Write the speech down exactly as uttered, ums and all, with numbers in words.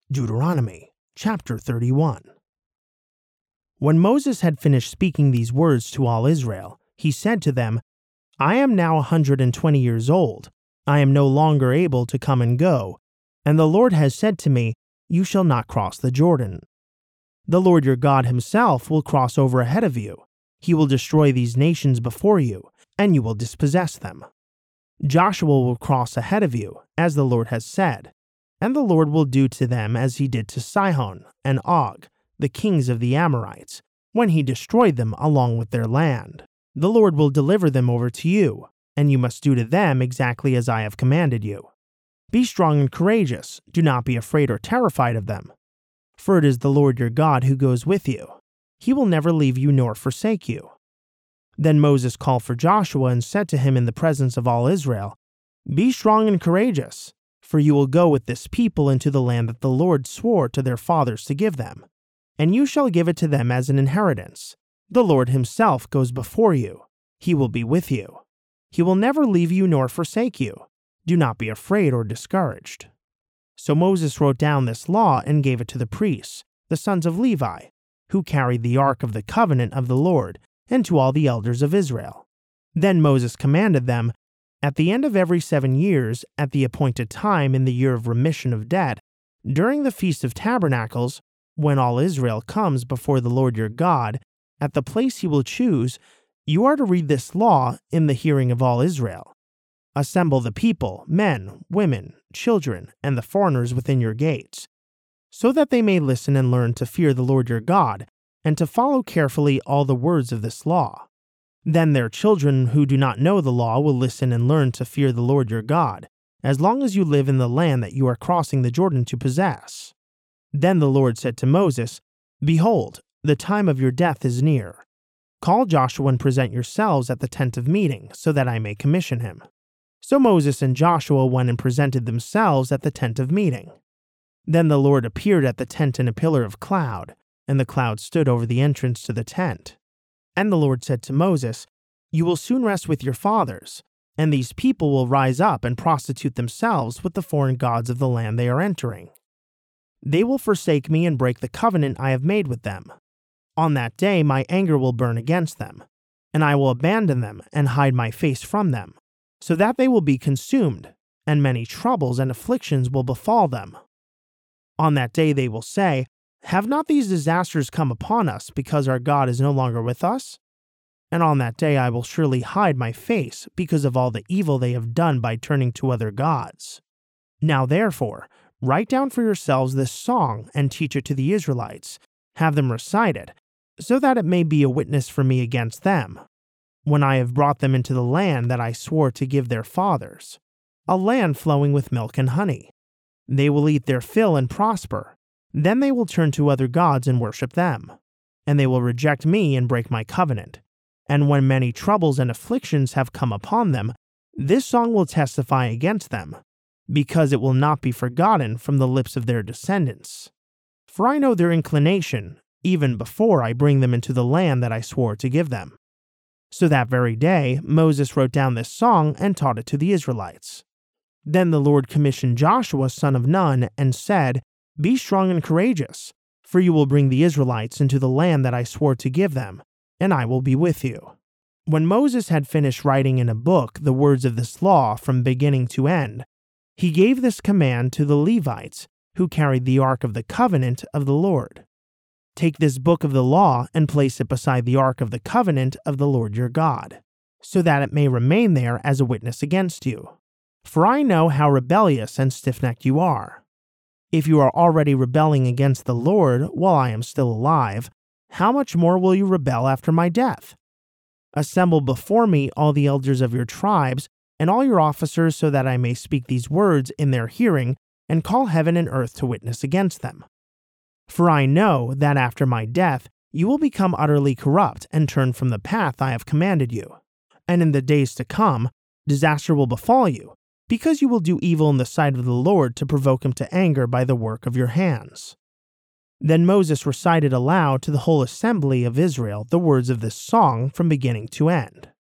Deuteronomy chapter thirty-one. When Moses had finished speaking these words to all Israel, he said to them, I am now a hundred and twenty years old. I am no longer able to come and go, and the Lord has said to me, You shall not cross the Jordan. The Lord your God himself will cross over ahead of you. He will destroy these nations before you, and you will dispossess them. Joshua will cross ahead of you, as the Lord has said, and the Lord will do to them as he did to Sihon and Og, the kings of the Amorites, when he destroyed them along with their land. The Lord will deliver them over to you, and you must do to them exactly as I have commanded you. Be strong and courageous. Do not be afraid or terrified of them. For it is the Lord your God who goes with you. He will never leave you nor forsake you. Then Moses called for Joshua and said to him in the presence of all Israel, Be strong and courageous, for you will go with this people into the land that the Lord swore to their fathers to give them, and you shall give it to them as an inheritance. The Lord himself goes before you. He will be with you. He will never leave you nor forsake you. Do not be afraid or discouraged. So Moses wrote down this law and gave it to the priests, the sons of Levi, who carried the ark of the covenant of the Lord, and to all the elders of Israel. Then Moses commanded them, At the end of every seven years, at the appointed time in the year of remission of debt, during the Feast of Tabernacles, when all Israel comes before the Lord your God, at the place he will choose, you are to read this law in the hearing of all Israel. Assemble the people, men, women, children, and the foreigners within your gates, so that they may listen and learn to fear the Lord your God, and to follow carefully all the words of this law. Then their children who do not know the law will listen and learn to fear the Lord your God, as long as you live in the land that you are crossing the Jordan to possess. Then the Lord said to Moses, Behold, the time of your death is near. Call Joshua and present yourselves at the tent of meeting, so that I may commission him. So Moses and Joshua went and presented themselves at the tent of meeting. Then the Lord appeared at the tent in a pillar of cloud, and the cloud stood over the entrance to the tent. And the Lord said to Moses, You will soon rest with your fathers, and these people will rise up and prostitute themselves with the foreign gods of the land they are entering. They will forsake me and break the covenant I have made with them. On that day my anger will burn against them, and I will abandon them and hide my face from them, so that they will be consumed, and many troubles and afflictions will befall them. On that day they will say, Have not these disasters come upon us because our God is no longer with us? And on that day I will surely hide my face because of all the evil they have done by turning to other gods. Now therefore, write down for yourselves this song and teach it to the Israelites. Have them recite it, so that it may be a witness for me against them, when I have brought them into the land that I swore to give their fathers, a land flowing with milk and honey. They will eat their fill and prosper. Then they will turn to other gods and worship them, and they will reject me and break my covenant. And when many troubles and afflictions have come upon them, this song will testify against them, because it will not be forgotten from the lips of their descendants. For I know their inclination, even before I bring them into the land that I swore to give them. So that very day Moses wrote down this song and taught it to the Israelites. Then the Lord commissioned Joshua son of Nun and said, Be strong and courageous, for you will bring the Israelites into the land that I swore to give them, and I will be with you. When Moses had finished writing in a book the words of this law from beginning to end, he gave this command to the Levites, who carried the ark of the covenant of the Lord. Take this book of the law and place it beside the ark of the covenant of the Lord your God, so that it may remain there as a witness against you. For I know how rebellious and stiff-necked you are. If you are already rebelling against the Lord while I am still alive, how much more will you rebel after my death? Assemble before me all the elders of your tribes and all your officers, so that I may speak these words in their hearing and call heaven and earth to witness against them. For I know that after my death you will become utterly corrupt and turn from the path I have commanded you. And in the days to come, disaster will befall you, because you will do evil in the sight of the Lord to provoke him to anger by the work of your hands. Then Moses recited aloud to the whole assembly of Israel the words of this song from beginning to end.